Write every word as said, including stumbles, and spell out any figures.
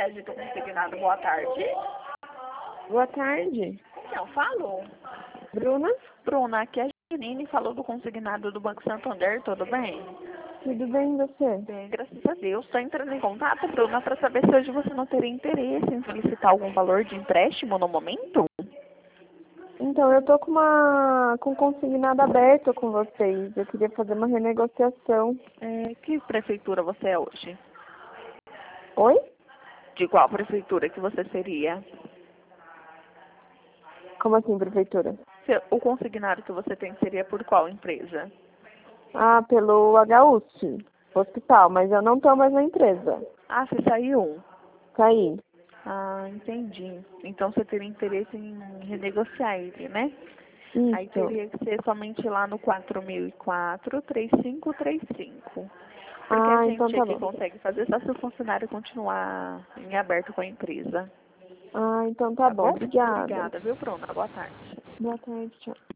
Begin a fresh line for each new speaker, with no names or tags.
sede do consignado. Boa tarde.
Boa tarde.
Não, falou.
Bruna?
Bruna, aqui é a Janine, falou do consignado do Banco Santander, tudo bem?
Tudo bem, e você?
Bem, graças a Deus. Estou entrando em contato, Bruna, para saber se hoje você não teria interesse em solicitar algum valor de empréstimo no momento?
Então, eu tô com uma com consignado aberto com vocês. Eu queria fazer uma renegociação.
É, que prefeitura você é hoje?
Oi?
De qual prefeitura que você seria?
Como assim, prefeitura?
Se- O consignado que você tem seria por qual empresa?
Ah, pelo H U S, hospital, mas eu não tô mais na empresa.
Ah, você saiu.
Saí.
Ah, entendi. Então você teria interesse em renegociar ele, né? Aí
Isso.
teria que ser somente lá no quatro mil e quatro, três cinco três cinco. Porque a
Ah, então
gente
tá
aqui
bom.
consegue fazer só se o funcionário continuar em aberto com a empresa.
Ah, então tá
Tá
bom.
bom?
Obrigada.
Obrigada, viu, Bruna? Boa tarde.
Boa tarde, tchau.